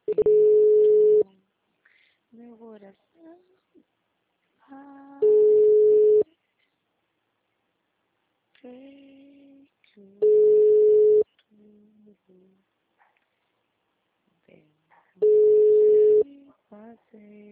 peito, meu coração vai feito tudo. Vem fazer